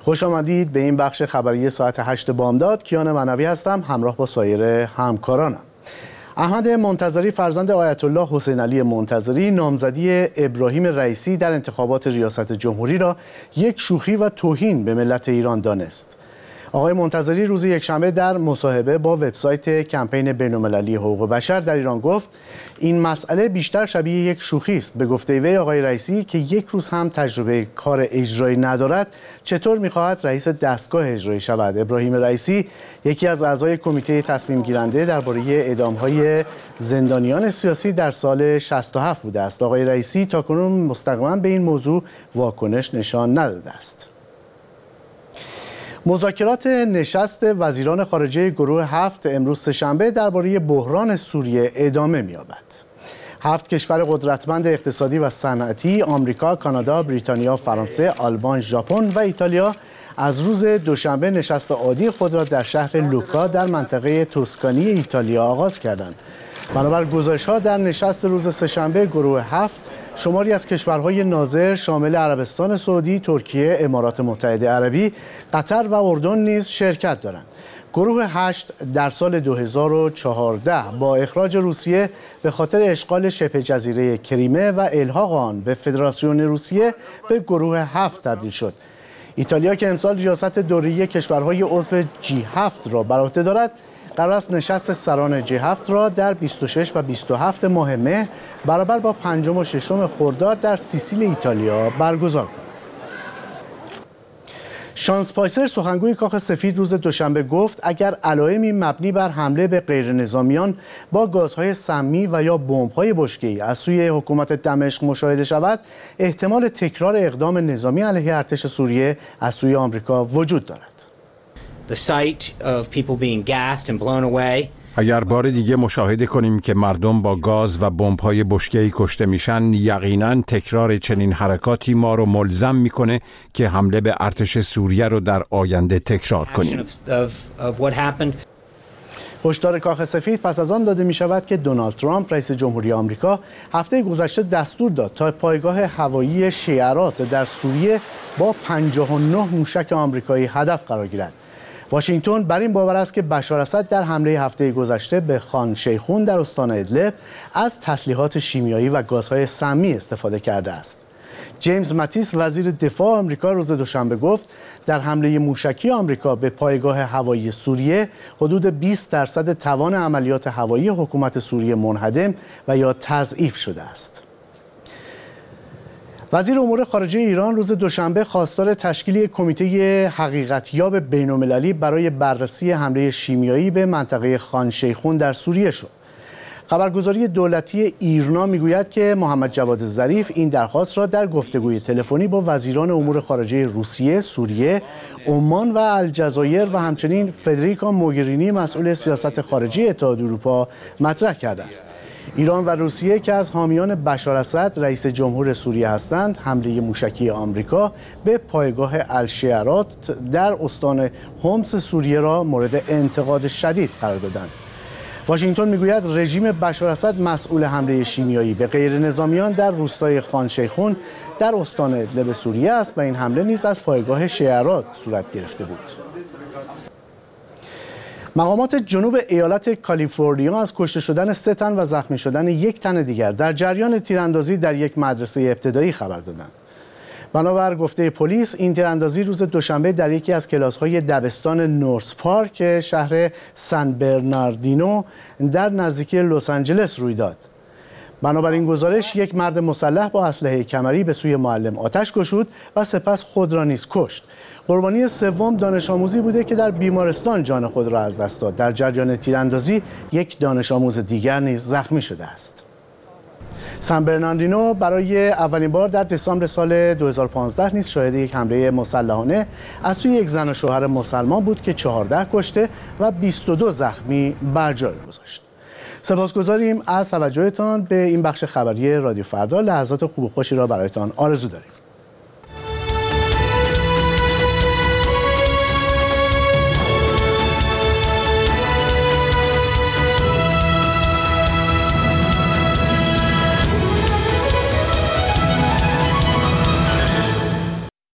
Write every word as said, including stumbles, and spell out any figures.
خوش آمدید به این بخش خبری ساعت هشت بامداد. کیان منوی هستم همراه با سایر همکارانم. احمد منتظری فرزند آیت الله حسین علی منتظری نامزدی ابراهیم رئیسی در انتخابات ریاست جمهوری را یک شوخی و توهین به ملت ایران دانست. آقای منتظری روز یکشنبه در مصاحبه با وبسایت کمپین بین‌المللی حقوق بشر در ایران گفت این مسئله بیشتر شبیه یک شوخی است. به گفته وی آقای رئیسی که یک روز هم تجربه کار اجرایی ندارد چطور می‌خواهد رئیس دستگاه اجرایی شود؟ ابراهیم رئیسی یکی از اعضای کمیته تصمیم گیرنده درباره اعدام‌های زندانیان سیاسی در سال شصت و هفت بوده است. آقای رئیسی تاکنون مستقیما به این موضوع واکنش نشان نداده است. مذاکرات نشست وزیران خارجه گروه هفت امروز سه‌شنبه درباره بحران سوریه ادامه می‌یابد. هفت کشور قدرتمند اقتصادی و صنعتی آمریکا، کانادا، بریتانیا، فرانسه، آلمان، ژاپن و ایتالیا از روز دوشنبه نشست عادی خود را در شهر لوکا در منطقه توسکانی ایتالیا آغاز کردند. بنابر گزارش‌ها در نشست روز سه‌شنبه گروه هفت شماری از کشورهای ناظر شامل عربستان سعودی، ترکیه، امارات متحده عربی، قطر و اردن نیز شرکت دارند. گروه هشت در سال دو هزار و چهارده با اخراج روسیه به خاطر اشغال شبه جزیره کریمه و الحاق آن به فدراسیون روسیه به گروه هفت تبدیل شد. ایتالیا که امسال ریاست دوره کشورهای عضو جی هفت را بر عهده دارد، قرار است نشست سران جی هفت را در بیست و شش و بیست و هفت ماه مه برابر با پنجم و ششم خرداد در سیسیل ایتالیا برگزار کند. شان اسپایسر سخنگوی کاخ سفید روز دوشنبه گفت اگر علائمی مبنی بر حمله به غیرنظامیان با گازهای سمی و یا بمب‌های بشکه‌ای از سوی حکومت دمشق مشاهده شود، احتمال تکرار اقدام نظامی علیه ارتش سوریه از سوی آمریکا وجود دارد. The sight of people being gassed and blown away. اگر بار دیگه مشاهده کنیم که مردم با گاز و بمب‌های بشکه‌ای کشته میشن، یقیناً تکرار چنین حرکاتی ما رو ملزم میکنه که حمله به ارتش سوریه رو در آینده تکرار کنیم. هشدار کاخ سفید پس از آن داده می شود که دونالد ترامپ رئیس جمهوری آمریکا هفته گذشته دستور داد تا پایگاه هوایی شیرات در سوریه با پنجاه و نه موشک آمریکایی هدف قرار گیرد. واشنگتن بر این باور است که بشار اسد در حمله هفته گذشته به خان شیخون در استان ادلب از تسلیحات شیمیایی و گازهای سمی استفاده کرده است. جیمز ماتیس وزیر دفاع آمریکا روز دوشنبه گفت در حمله موشکی آمریکا به پایگاه هوایی سوریه حدود بیست درصد توان عملیات هوایی حکومت سوریه منهدم و یا تضعیف شده است. وزیر امور خارجه ایران روز دوشنبه خواستار تشکیل کمیته حقیقتیاب بین‌المللی برای بررسی حمله شیمیایی به منطقه خان شیخون در سوریه شد. خبرگزاری دولتی ایرنا میگوید که محمد جواد ظریف این درخواست را در گفتگوی تلفنی با وزیران امور خارجه روسیه، سوریه، عمان و الجزایر و همچنین فدریکا موگرینی مسئول سیاست خارجی اتحاد اروپا مطرح کرده است. ایران و روسیه که از حامیان بشار اسد رئیس جمهور سوریه هستند، حمله موشکی آمریکا به پایگاه الشیرات در استان حمص سوریه را مورد انتقاد شدید قرار دادند. واشنگتن میگوید رژیم بشار اسد مسئول حمله شیمیایی به غیرنظامیان در روستای خان شیخون در استان ادلب سوریه است و این حمله نیز از پایگاه شیرات صورت گرفته بود. مقامات جنوب ایالت کالیفرنیا از کشته شدن سه تن و زخمی شدن یک تن دیگر در جریان تیراندازی در یک مدرسه ابتدایی خبر دادند. بنابر گفته پلیس این تیراندازی روز دوشنبه در یکی از کلاس‌های دبستان نورس پارک شهر سن برناردینو در نزدیکی لس آنجلس روی داد. بنابر این گزارش یک مرد مسلح با اسلحه کمری به سوی معلم آتش گشود و سپس خود را نیز کشت. قربانی سوم دانش آموزی بوده که در بیمارستان جان خود را از دست داد. در جریان تیراندازی یک دانش آموز دیگر نیز زخمی شده است. سن برناردینو برای اولین بار در دسامبر سال دو هزار و پانزده نیز شاهد یک حمله مسلحانه از سوی یک زن و شوهر مسلمان بود که چهارده کشته و بیست و دو زخمی بر جای گذاشت. سپاسگزاریم از توجهتان به این بخش خبری رادیو فردا. لحظات خوب و خوشی را برایتان آرزو داریم.